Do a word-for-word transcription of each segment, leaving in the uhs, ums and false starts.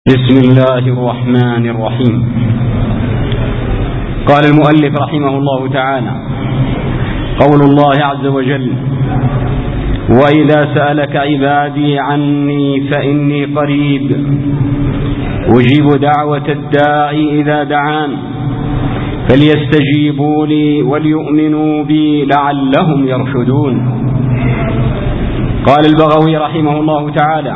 بسم الله الرحمن الرحيم. قال المؤلف رحمه الله تعالى: قول الله عز وجل: وإذا سألك عبادي عني فإني قريب أجيب دعوة الداعي إذا دعان فليستجيبوا لي وليؤمنوا بي لعلهم يرشدون. قال البغوي رحمه الله تعالى: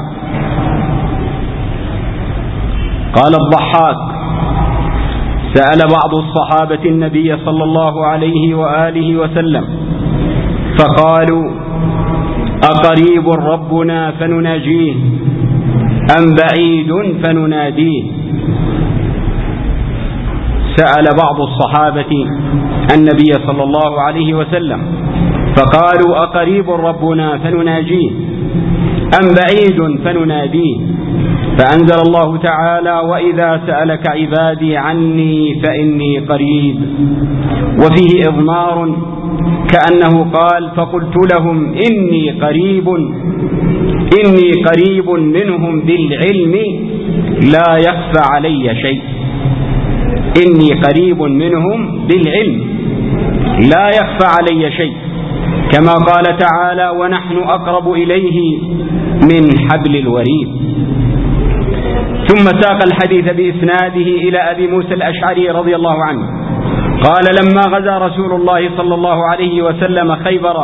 قال الضحاك: سأل بعض الصحابة النبي صلى الله عليه وآله وسلم فقالوا: أقريب ربنا فنناجيه أم بعيد فنناديه؟ سأل بعض الصحابة النبي صلى الله عليه وسلم فقالوا: أقريب ربنا فنناجيه أم بعيد فنناديه؟ فأنزل الله تعالى: وإذا سألك عبادي عني فإني قريب، وفيه إضمار كأنه قال: فقلت لهم إني قريب إني قريب منهم بالعلم لا يخفى علي شيء. إني قريب منهم بالعلم لا يخفى علي شيء، كما قال تعالى: ونحن أقرب إليه من حبل الوريد. ثم ساق الحديث بإسناده إلى أبي موسى الأشعري رضي الله عنه قال: لما غزا رسول الله صلى الله عليه وسلم خيبر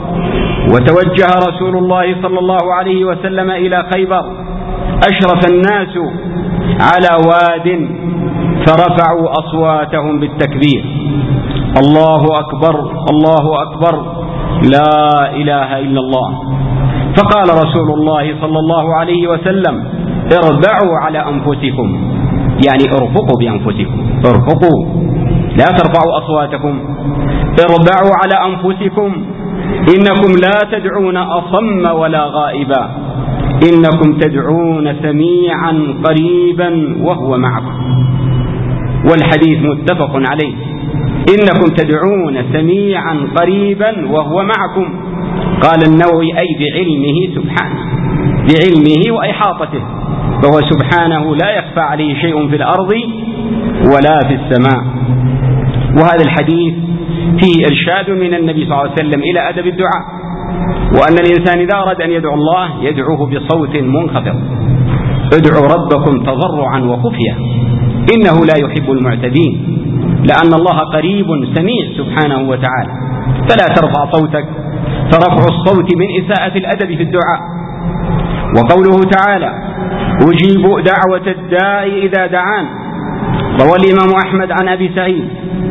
وتوجه رسول الله صلى الله عليه وسلم إلى خيبر أشرف الناس على واد فرفعوا أصواتهم بالتكبير: الله أكبر الله أكبر لا إله إلا الله. فقال رسول الله صلى الله عليه وسلم: اربعوا على أنفسكم، يعني ارفقوا بأنفسكم، ارفقوا لا ترفعوا أصواتكم، اربعوا على أنفسكم، إنكم لا تدعون أصم ولا غائبا، إنكم تدعون سميعا قريبا وهو معكم. والحديث متفق عليه: إنكم تدعون سميعا قريبا وهو معكم. قال النووي: أي بعلمه سبحانه، بعلمه وإحاطته، فهو سبحانه لا يخفى عليه شيء في الأرض ولا في السماء. وهذا الحديث فيه إرشاد من النبي صلى الله عليه وسلم إلى أدب الدعاء، وأن الإنسان إذا أراد أن يدعو الله يدعوه بصوت منخفض: ادعوا ربكم تضرعا وخفيا إنه لا يحب المعتدين، لأن الله قريب سميع سبحانه وتعالى. فلا ترفع صوتك، فرفع الصوت من إساءة الأدب في الدعاء. وقوله تعالى: أجيب دعوة الداعي إذا دعان، روى الإمام أحمد عن أبي سعيد،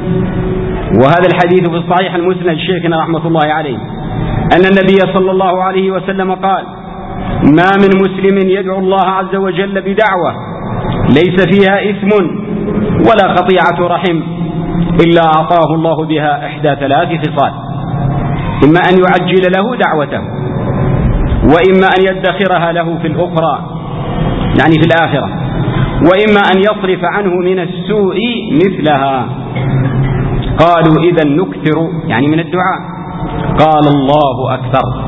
وهذا الحديث في الصحيح المسند شيخنا رحمة الله عليه، أن النبي صلى الله عليه وسلم قال: ما من مسلم يدعو الله عز وجل بدعوة ليس فيها إثم ولا قطيعة رحم إلا أعطاه الله بها إحدى ثلاث خصال: إما أن يعجل له دعوته، وإما أن يدخرها له في الأخرى يعني في الآخرة، وإما أن يصرف عنه من السوء مثلها. قالوا: إذا نكثر يعني من الدعاء. قال: الله أكثر.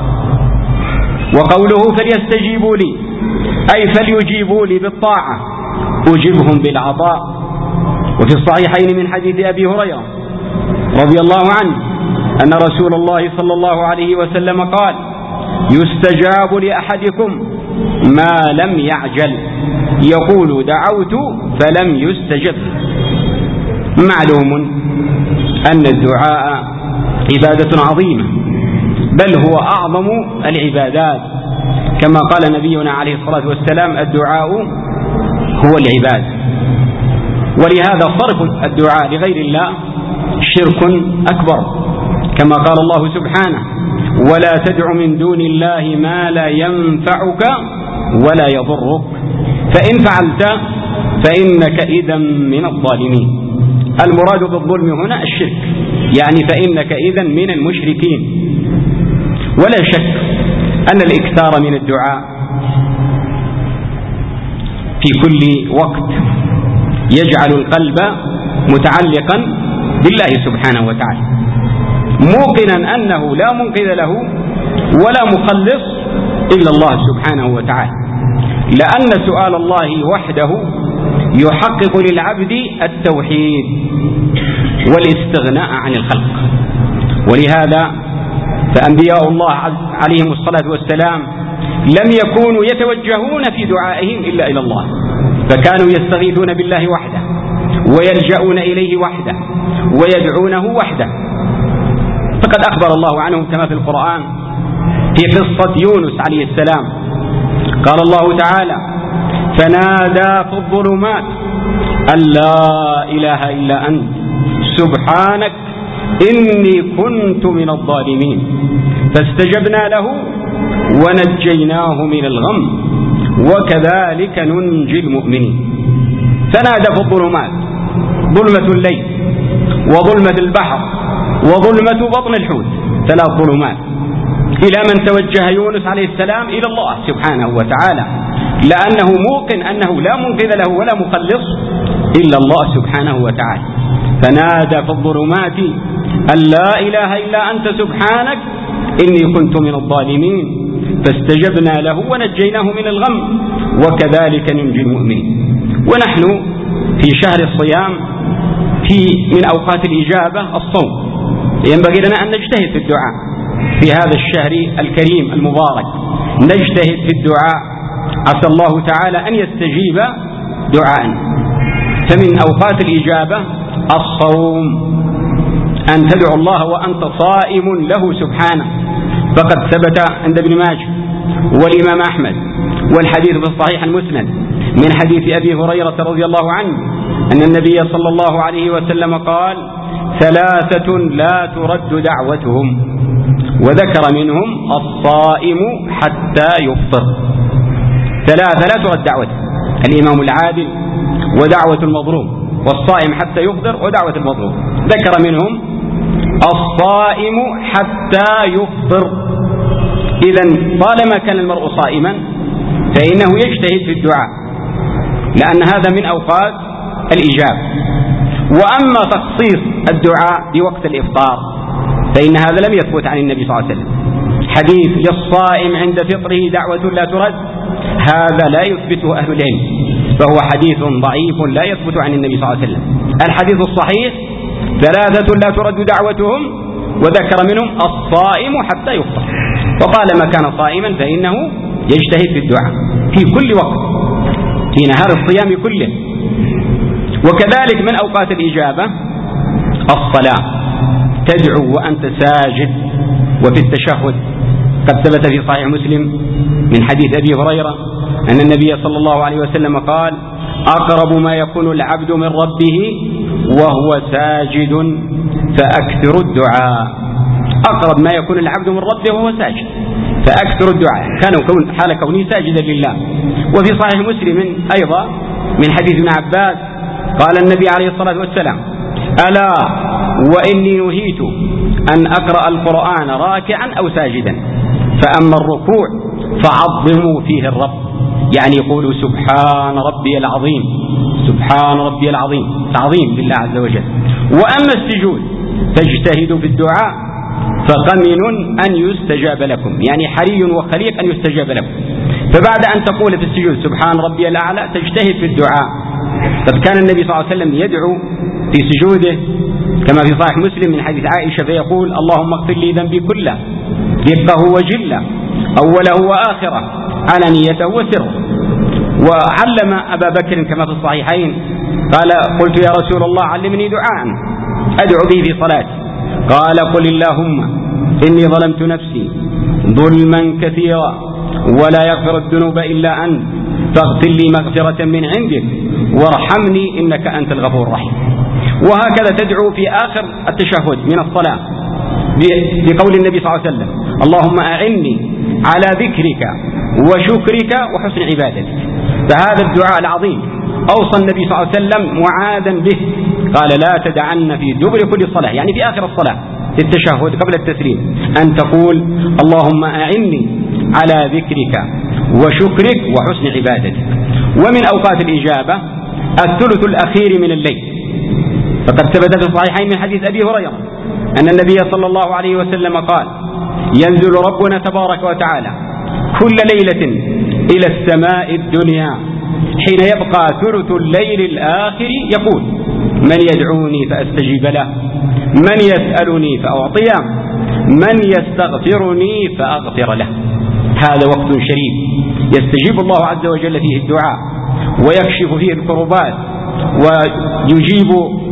وقوله: فليستجيبوا لي أي فليجيبوا لي بالطاعة أجبهم بالعطاء. وفي الصحيحين من حديث أبي هريرة رضي الله عنه أن رسول الله صلى الله عليه وسلم قال: يستجاب لأحدكم ما لم يعجل، يقول دعوت فلم يستجب. معلوم أن الدعاء عبادة عظيمة، بل هو أعظم العبادات، كما قال نبينا عليه الصلاة والسلام: الدعاء هو العبادة. ولهذا صرف الدعاء لغير الله شرك أكبر، كما قال الله سبحانه: ولا تدع من دون الله ما لا ينفعك ولا يضرك فإن فعلت فإنك إذا من الظالمين. المراد بالظلم هنا الشرك، يعني فإنك إذا من المشركين. ولا شك أن الإكثار من الدعاء في كل وقت يجعل القلب متعلقا بالله سبحانه وتعالى، موقنا أنه لا منقذ له ولا مخلص إلا الله سبحانه وتعالى، لأن سؤال الله وحده يحقق للعبد التوحيد والاستغناء عن الخلق. ولهذا فأنبياء الله عليهم الصلاة والسلام لم يكونوا يتوجهون في دعائهم إلا إلى الله، فكانوا يستغيثون بالله وحده ويلجؤون إليه وحده ويدعونه وحده. فقد أخبر الله عنهم كما في القرآن في قصة يونس عليه السلام، قال الله تعالى: فنادى في الظلمات أن لا إله إلا أنت سبحانك إني كنت من الظالمين فاستجبنا له ونجيناه من الغم وكذلك ننجي المؤمنين. فنادى في الظلمات، ظلمة الليل وظلمة البحر وظلمة بطن الحوت، ثلاث ظلمات. إلى من توجه يونس عليه السلام؟ إلى الله سبحانه وتعالى، لأنه موقن أنه لا منقذ له ولا مخلص إلا الله سبحانه وتعالى. فنادى في الظلمات أن لا إله إلا أنت سبحانك إني كنت من الظالمين فاستجبنا له ونجيناه من الغم وكذلك ننجي المؤمنين. ونحن في شهر الصيام، في من أوقات الإجابة الصوم، ينبغي لنا أن نجتهد في الدعاء في هذا الشهر الكريم المبارك، نجتهد في الدعاء عسى الله تعالى أن يستجيب دعاءنا. فمن أوقات الإجابة الصوم، أن تدعو الله وأنت صائم له سبحانه، فقد ثبت عند ابن ماجه والإمام أحمد والحديث في الصحيح المسند من حديث أبي هريرة رضي الله عنه أن النبي صلى الله عليه وسلم قال: ثلاثة لا ترد دعوتهم، وذكر منهم الصائم حتى يفطر. ثلاثة لا ترد دعوته: الإمام العادل ودعوة المظلوم، والصائم حتى يفطر ودعوة المظلوم. ذكر منهم الصائم حتى يفطر. إذن طالما كان المرء صائما فإنه يجتهد في الدعاء، لأن هذا من أوقات الإجابة. وأما تخصيص الدعاء بوقت الإفطار فإن هذا لم يثبت عن النبي صلى الله عليه وسلم. حديث للصائم عند فطره دعوة لا ترد، هذا لا يثبته أهل العلم، فهو حديث ضعيف لا يثبت عن النبي صلى الله عليه وسلم. الحديث الصحيح: ثلاثة لا ترد دعوتهم، وذكر منهم الصائم حتى يفطر. وطالما كان صائما فإنه يجتهد في الدعاء في كل وقت في نهار الصيام كله. وكذلك من أوقات الإجابة الصلاة، تدعو وأنت ساجد وفي التشهد. قد ثبت في صحيح مسلم من حديث أبي هريرة أن النبي صلى الله عليه وسلم قال: أقرب ما يكون العبد من ربه وهو ساجد فأكثر الدعاء. أقرب ما يكون العبد من ربه وهو ساجد فأكثر الدعاء، كان كون حال كوني ساجدا لله. وفي صحيح مسلم أيضا من حديث ابن عباس قال النبي عليه الصلاة والسلام: ألا وإني نهيت أن أقرأ القرآن راكعا أو ساجدا، فأما الركوع فعظموا فيه الرب، يعني يقولوا سبحان ربي العظيم، سبحان ربي العظيم، تعظيم لله عز وجل. وأما السجود فاجتهدوا في الدعاء فقمن أن يستجاب لكم، يعني حري وخليق أن يستجاب لكم. فبعد أن تقول في السجود سبحان ربي الأعلى تجتهد في الدعاء. قد كان النبي صلى الله عليه وسلم يدعو في سجوده كما في صحيح مسلم من حديث عائشة فيقول: اللهم اغفر لي ذنبي كله دقه وجله أوله وآخره علانيته وسره. وعلم أبا بكر كما في الصحيحين قال: قلت يا رسول الله علمني دعاء أدعو به في صلاتي، قال: قل اللهم إني ظلمت نفسي ظلما كثيرا ولا يغفر الذنوب إلا أنت فاغفر لي مغفرة من عندك وارحمني إنك أنت الغفور الرحيم. وهكذا تدعو في آخر التشهد من الصلاة بقول النبي صلى الله عليه وسلم: اللهم أعني على ذكرك وشكرك وحسن عبادتك. فهذا الدعاء العظيم أوصى النبي صلى الله عليه وسلم معاذا به، قال: لا تدعن في دبر كل صلاة، يعني في آخر الصلاة في التشهد قبل التسليم، أن تقول: اللهم أعني على ذكرك وشكرك وحسن عبادتك. ومن أوقات الإجابة الثلث الأخير من الليل، فقد ثبت في الصحيحين من حديث أبي هريرة أن النبي صلى الله عليه وسلم قال: ينزل ربنا تبارك وتعالى كل ليلة إلى السماء الدنيا حين يبقى ثلث الليل الآخر يقول: من يدعوني فأستجيب له، من يسألني فأعطيه، من يستغفرني فأغفر له. هذا وقت شريف يستجيب الله عز وجل فيه الدعاء ويكشف فيه الكربات ويجيب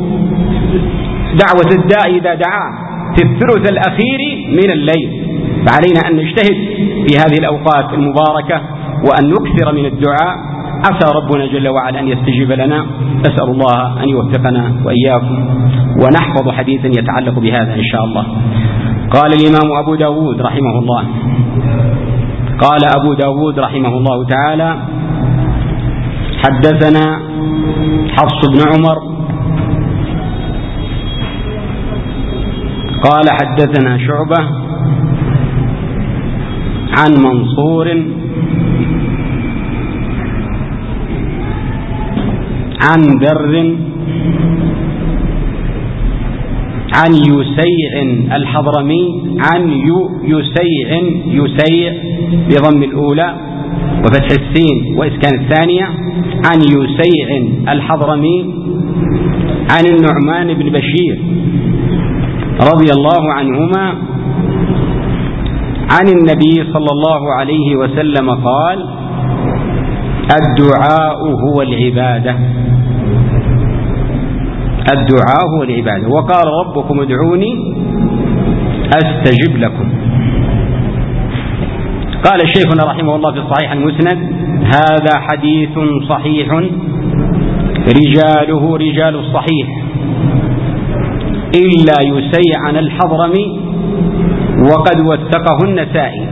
دعوة الداعي إذا دعاه في الثلث الأخير من الليل. فعلينا أن نجتهد في هذه الأوقات المباركة وأن نكثر من الدعاء، عسى ربنا جل وعلا أن يستجيب لنا. أسأل الله أن يوفقنا وإياكم ونحفظ حديثا يتعلق بهذا إن شاء الله. قال الإمام أبو داود رحمه الله قال أبو داود رحمه الله تعالى: حدثنا حفص بن عمر قال حدثنا شعبة عن منصور عن ذر عن يسيع الحضرمي عن يسيع يسيع بضم الأولى وفتح السين وإسكان الثانية عن يسيع الحضرمي عن النعمان بن بشير رضي الله عنهما عن النبي صلى الله عليه وسلم قال: الدعاء هو العبادة الدعاء هو العبادة وقال ربكم ادعوني أستجب لكم. قال الشيخنا رحمه الله في الصحيح المسند: هذا حديث صحيح رجاله رجال الصحيح إلا يسيع عن الحضرمي وقد وثقه النسائي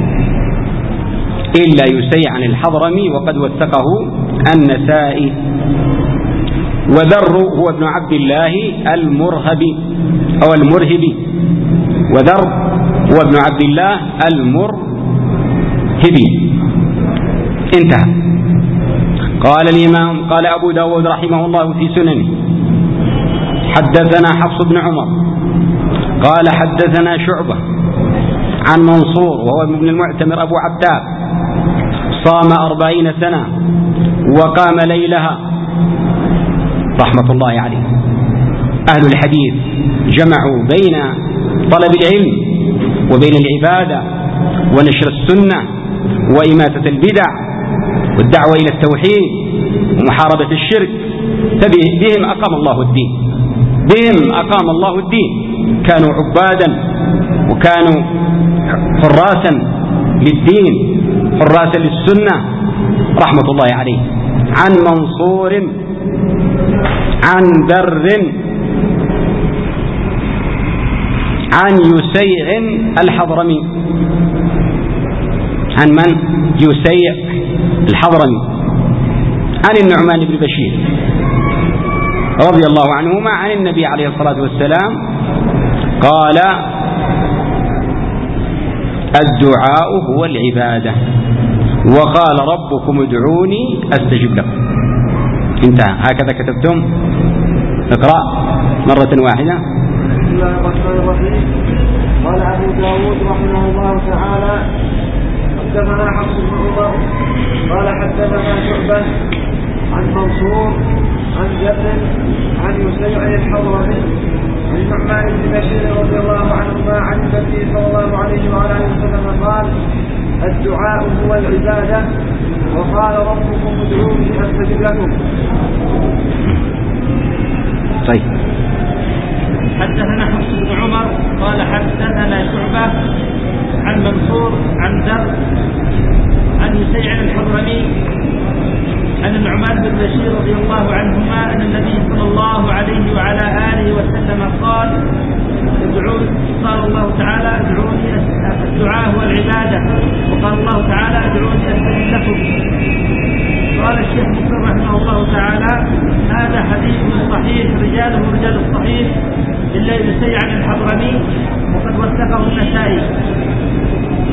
إلا يسيع عن الحضرمي وقد وثقه النسائي. وذر هو ابن عبد الله المرهبي أو المرهبي وذر هو ابن عبد الله المرهبي. انتهى. قال الإمام قال أبو داود رحمه الله في سننه: حدثنا حفص بن عمر قال حدثنا شعبة عن منصور وهو ابن المعتمر أبو عبداب صام أربعين سنة وقام ليلها رحمة الله عليه. أهل الحديث جمعوا بين طلب العلم وبين العبادة ونشر السنة وإماتة البدع والدعوة إلى التوحيد ومحاربة الشرك، فبهم أقام الله الدين بهم أقام الله الدين. كانوا عبادا وكانوا حراسا للدين حراسا للسنة رحمة الله عليه. عن منصور عن ذر عن يسيع الحضرمي. عن من؟ يسيع الحضرمي عن النعمان بن بشير رضي الله عنهما عن النبي عليه الصلاة والسلام قال: الدعاء هو العبادة وقال ربكم ادعوني أستجب لكم. انتهى. هكذا كتبتم. اقرأ مرة واحدة. بسم الله الرحمن الرحيم. قال أبو داود رحمه الله تعالى: حدثنا حفص بن عمر قال حدثنا شعبة عن منصور عن جبل عن يسيع الحضرمي عن النعمان بن بشير رضي الله عنهما عن النبي صلى الله عليه وعلى اله وسلم قال: الدعاء هو العبادة وقال ربكم ادعوني أستجب لكم. طيب. حدثنا حفص بن عمر قال حدثنا شعبة عن منصور عن ذر عن يسيع الحضرمي عن النعمان بن بشير رضي الله عنهما أن النبي صلى الله عليه وعلى آله وسلم قال: ادعوني قال الله تعالى: ادعوني. الدعاء هو العبادة وقال الله تعالى: ادعوني أستجب لكم. قال الشيخ مسلم رحمه الله تعالى: هذا حديث صحيح رجاله رجال الصحيح إلا يسيع عن الحضرمي وقد وثقه النسائي